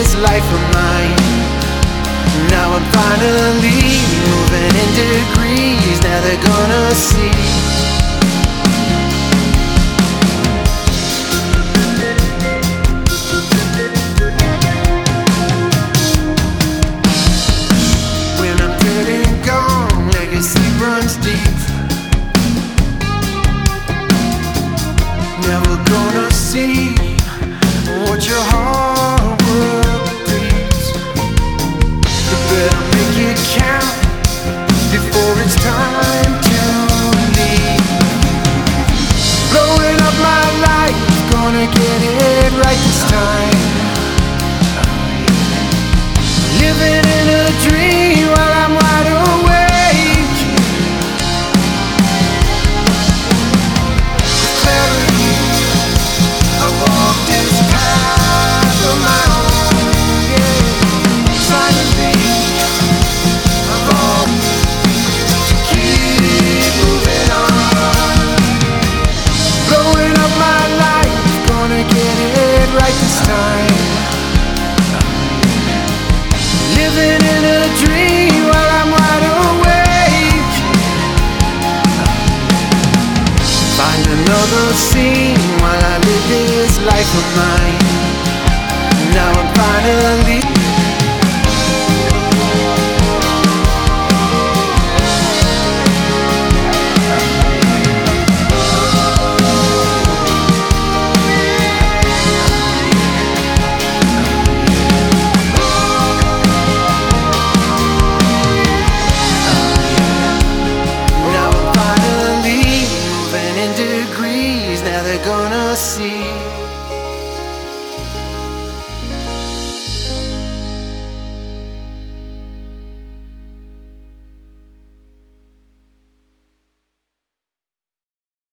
this life of mine. Now I'm finally moving in degrees. Now they're gonna see. When I'm dead and gone, legacy runs deep. Never gonna see what your hard work breeds. You better make it count before it's time to leave. Blowing up my life, gonna get it right this time. Living in a dream while I'm wide awake. With clarity, I walk this path of my own, yeah. Silently, I walk to keep moving on. Blowing up my life, gonna get it right this time. Living in a dream while I'm wide awake. Find another scene while I live this life of mine.